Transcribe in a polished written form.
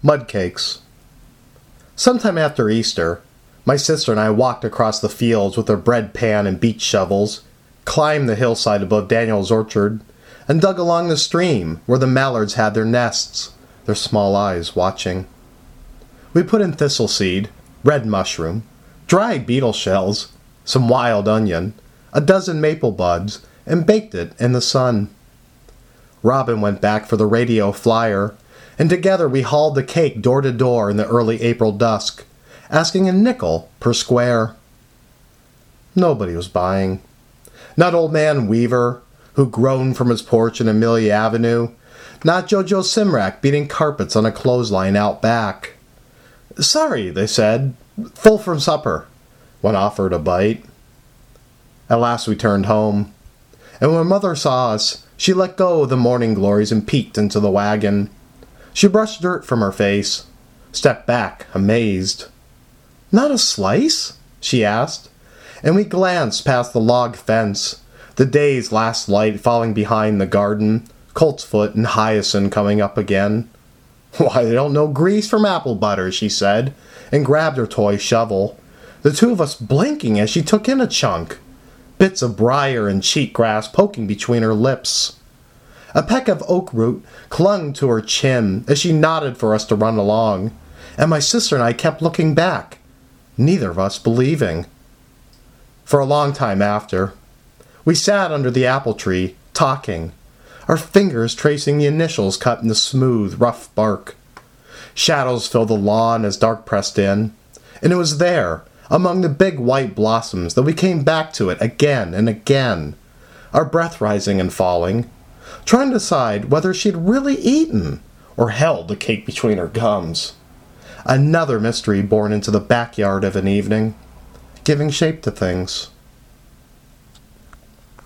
Mud cakes. Sometime after Easter, my sister and I walked across the fields with our bread pan and beach shovels, climbed the hillside above Daniel's orchard, and dug along the stream where the mallards had their nests, their small eyes watching. We put in thistle seed, red mushroom, dried beetle shells, some wild onion, a dozen maple buds, and baked it in the sun. Robin went back for the radio flyer, and together we hauled the cake door to door in the early April dusk, asking a nickel per square. Nobody was buying. Not old man Weaver, who groaned from his porch in Amelia Avenue, not Jojo Simrak beating carpets on a clothesline out back. "Sorry," they said, "full from supper," when offered a bite. At last we turned home, and when Mother saw us, she let go of the morning glories and peeked into the wagon. She brushed dirt from her face, stepped back, amazed. "Not a slice?" she asked, and we glanced past the log fence, the day's last light falling behind the garden, coltsfoot and hyacinth coming up again. "Why, they don't know grease from apple butter," she said, and grabbed her toy shovel, the two of us blinking as she took in a chunk, bits of briar and cheatgrass poking between her lips. A peck of oak root clung to her chin as she nodded for us to run along, and my sister and I kept looking back, neither of us believing. For a long time after, we sat under the apple tree, talking, our fingers tracing the initials cut in the smooth, rough bark. Shadows filled the lawn as dark pressed in, and it was there, among the big white blossoms, that we came back to it again and again, our breath rising and falling, trying to decide whether she had really eaten or held the cake between her gums. Another mystery born into the backyard of an evening, giving shape to things.